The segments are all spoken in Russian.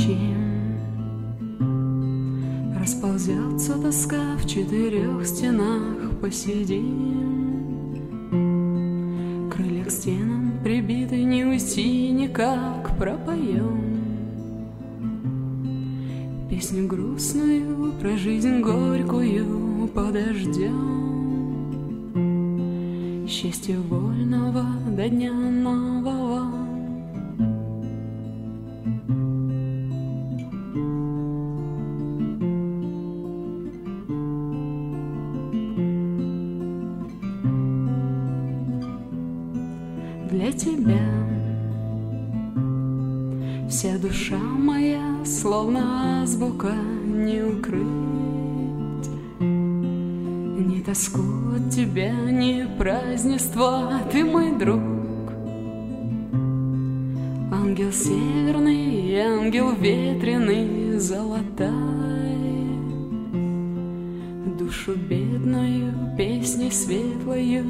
молчим. Расползется тоска в 4 стенах, посидим. Крылья к стенам прибиты, не уйти никак, пропоем песню грустную про жизнь горькую подождем. Счастье вольного до дня нового. Для тебя вся душа моя, словно азбука, не укрыть. Ни тоску от тебя, ни празднества, ты мой друг. Ангел северный, ангел ветреный, золотая, душу бедную песней светлою.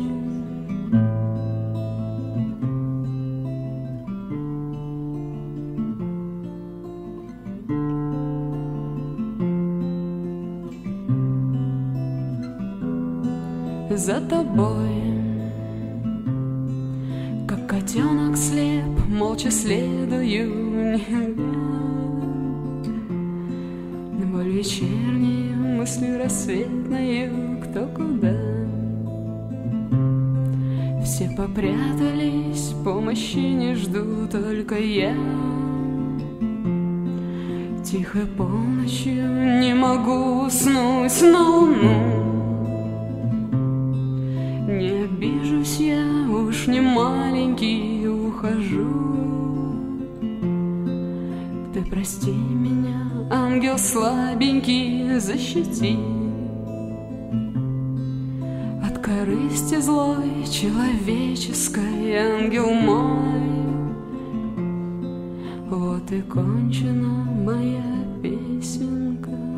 За тобой, как котенок слеп, молча следую, не глядя. Боль вечернюю, мыслью рассветною, кто куда. Все попрятались, помощи не жду, только я. Тихой полночью не могу уснуть на луну. Не обижусь я, уж не маленький, ухожу. Ты прости меня, ангел слабенький, защити от корысти злой человеческой, ангел мой. Вот и кончена моя песенка.